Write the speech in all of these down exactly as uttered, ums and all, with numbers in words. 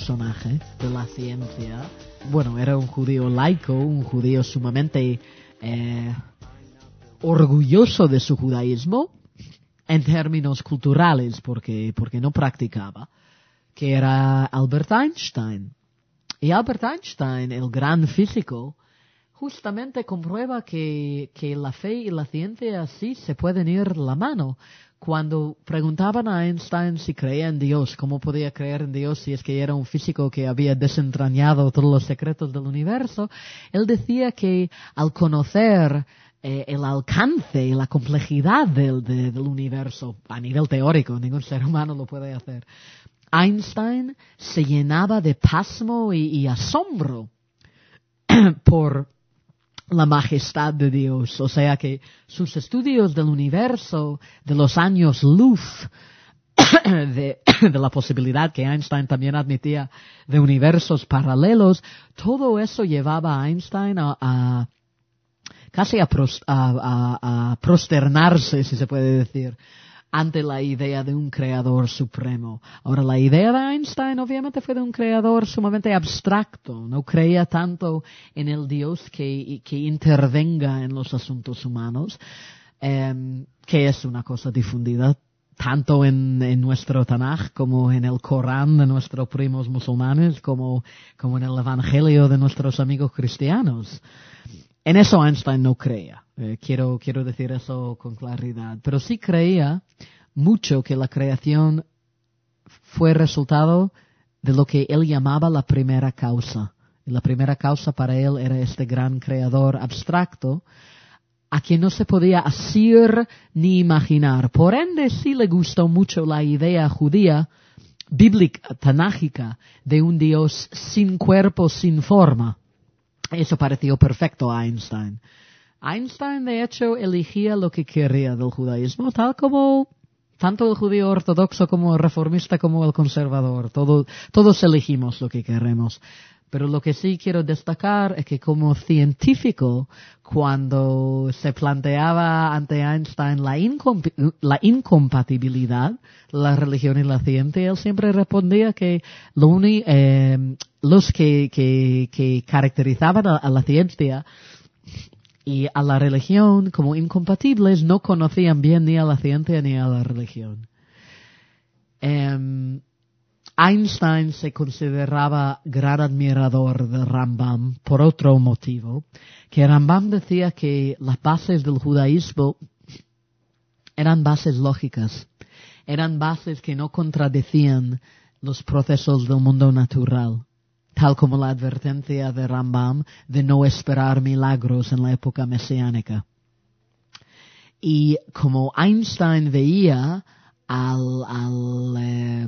personaje de la ciencia. Bueno, era un judío laico, un judío sumamente eh, orgulloso de su judaísmo en términos culturales, porque, porque no practicaba, que era Albert Einstein. Y Albert Einstein, el gran físico, justamente comprueba que, que la fe y la ciencia sí se pueden ir la mano. Cuando preguntaban a Einstein si creía en Dios, cómo podía creer en Dios si es que era un físico que había desentrañado todos los secretos del universo, él decía que al conocer eh, el alcance y la complejidad del, de, del universo a nivel teórico, ningún ser humano lo puede hacer, Einstein se llenaba de pasmo y, y asombro por la majestad de Dios. O sea que sus estudios del universo, de los años luz, de, de la posibilidad que Einstein también admitía de universos paralelos, todo eso llevaba a Einstein a, a casi a, pros, a, a, a prosternarse, si se puede decir, ante la idea de un creador supremo. Ahora, la idea de Einstein obviamente fue de un creador sumamente abstracto. No creía tanto en el Dios que, que intervenga en los asuntos humanos, eh, que es una cosa difundida tanto en, en nuestro Tanaj como en el Corán de nuestros primos musulmanes, como, como en el Evangelio de nuestros amigos cristianos. En eso Einstein no creía. Eh, quiero, quiero decir eso con claridad. Pero sí creía mucho que la creación fue resultado de lo que él llamaba la primera causa. Y la primera causa para él era este gran creador abstracto a quien no se podía asir ni imaginar. Por ende, sí le gustó mucho la idea judía, bíblica, tanágica, de un Dios sin cuerpo, sin forma. Eso pareció perfecto a Einstein. Einstein, de hecho, elegía lo que quería del judaísmo, tal como tanto el judío ortodoxo como el reformista como el conservador. Todo, todos elegimos lo que queremos. Pero lo que sí quiero destacar es que como científico, cuando se planteaba ante Einstein la, incomp- la incompatibilidad de la religión y la ciencia, él siempre respondía que lo uni- eh, los que, que, que caracterizaban a, a la ciencia y a la religión como incompatibles no conocían bien ni a la ciencia ni a la religión. Um, Einstein se consideraba gran admirador de Rambam por otro motivo, que Rambam decía que las bases del judaísmo eran bases lógicas, eran bases que no contradecían los procesos del mundo natural, tal como la advertencia de Rambam de no esperar milagros en la época mesiánica. Y como Einstein veía al, al eh,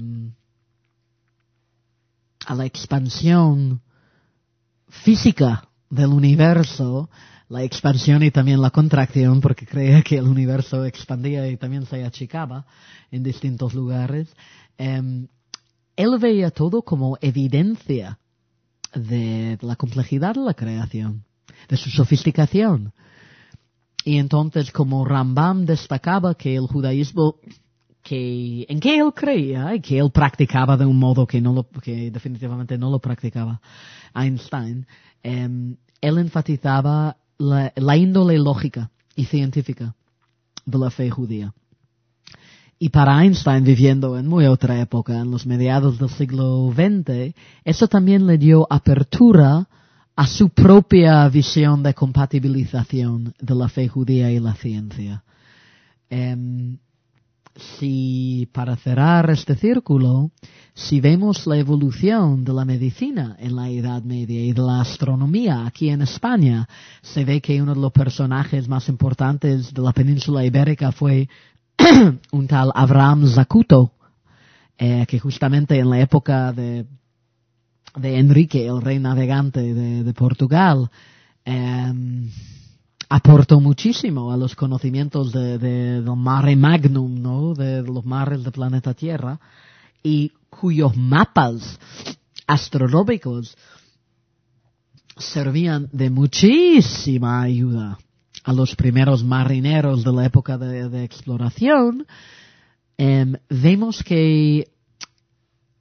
a la expansión física del universo, la expansión y también la contracción, porque creía que el universo expandía y también se achicaba en distintos lugares, eh, él veía todo como evidencia de, de la complejidad de la creación, de su sofisticación. Y entonces, como Rambam destacaba que el judaísmo que en que él creía y que él practicaba de un modo que no lo, que definitivamente no lo practicaba Einstein, eh, él enfatizaba la, la índole lógica y científica de la fe judía. Y para Einstein, viviendo en muy otra época, en los mediados del siglo veinte, eso también le dio apertura a su propia visión de compatibilización de la fe judía y la ciencia. Eh, Si, para cerrar este círculo, si vemos la evolución de la medicina en la Edad Media y de la astronomía aquí en España, se ve que uno de los personajes más importantes de la península ibérica fue un tal Abraham Zacuto, eh, que justamente en la época de, de Enrique, el rey navegante de, de Portugal, eh, aportó muchísimo a los conocimientos de, de, del mare magnum, ¿no? De, de los mares del planeta Tierra, y cuyos mapas astronómicos servían de muchísima ayuda a los primeros marineros de la época de, de exploración. Eh, vemos que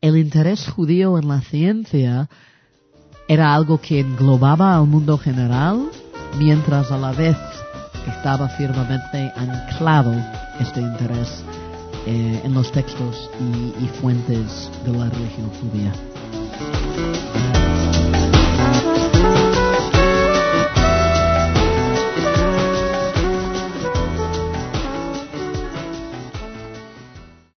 el interés judío en la ciencia era algo que englobaba al mundo general, mientras a la vez estaba firmemente anclado este interés eh, en los textos y, y fuentes de la religión judía.